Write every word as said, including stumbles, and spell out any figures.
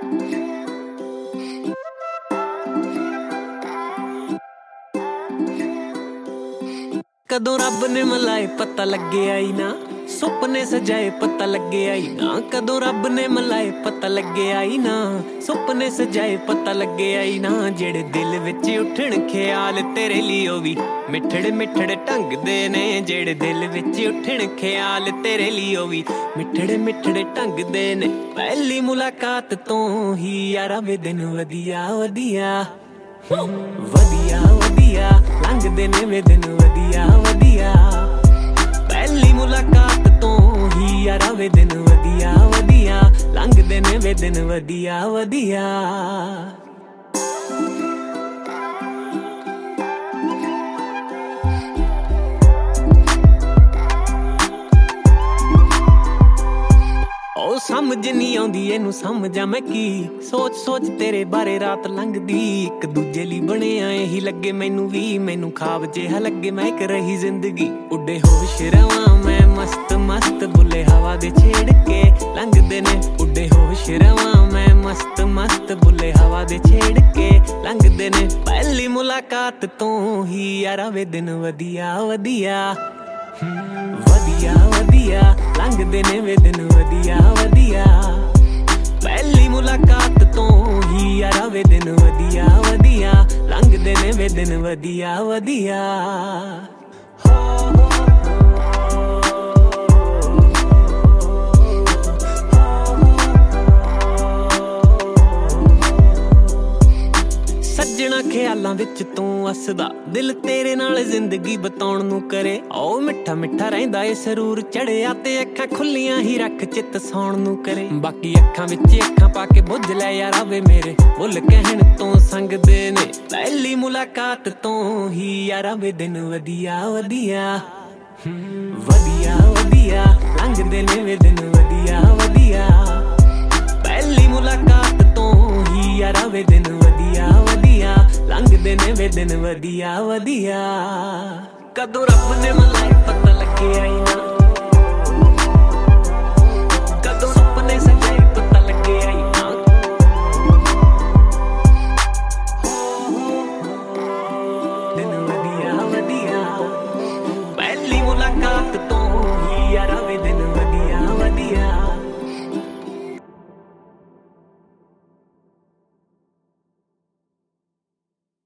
कदों रब ने मिलाए पता लगे आई ना, सुपने सजाए पता लगे आई ना। कदों रब ने मिलाए पता लगे आई ना, सुपने सजाए पता लगे आई ना। जेड़े दिल विच उठण ख्याल तेरे लिए ओ भी मिठड़े मिठड़े ढंग दे ने। जेड़े दिल विच उठण ख्याल तेरे लिए ओ भी मिठड़े मिठड़े ढंग दे ने। पहली मुलाकात तो ही यारा वे दिन वधिया वधिया वधिया वधिया लंघदे ने वे दिन वधिया वधिया। पहली मुलाकात तो ही यारा वे दिन वधिया वधिया लंघदे ने वे दिन वधिया वधिया। ओ समझ नहीं आउंदी एनू समझा मैं की, सोच सोच तेरे बारे रात लंघदी। एक दूजे ली बने आए ही लगे मैनू भी, मैनू खाब जिहा लगे मैं एक रही जिंदगी। उड़े होश रवां मैं मस्त मस्त बुले हवा दे छेड़ के लंघदे ने। उड़े होश रवां मैं मस्त मस्त बुले हवा दे छेड़ के लंघदे ने। पहली मुलाकात तो ही यारा वे दिन वधिया वधिया वधिया वधिया लंघदे ने वे दिन वधिया वधिया। पहली मुलाकात तो ही यारा वे दिन वधिया वधिया लंघदे ने वे दिन वधिया वधिया। सज्जणा ख्यालां विच तूं हसदा, दिल तेरे नाल जिंदगी बताउण नूं करे। ओ मिठा मिठा रहिंदा ए सरूर चढ़िया ते अखां खुल्लियां ही रख चित सौण नूं करे। बाकी अखां विच अखां पा के बुझ लै यारा वे मेरे बुल कहण तों संगदे ने। पहली मुलाकात तो ही यारा वे दिन वधिया वधिया वधिया वधिया लंघदे ने वे दिन वधिया वधिया। पहली मुलाकात तो ही यारा वे दिन वधिया वधिया लंघदे ने वे दिन वधिया वधिया। कदों रब ने मिलाए पता लगे आई ना,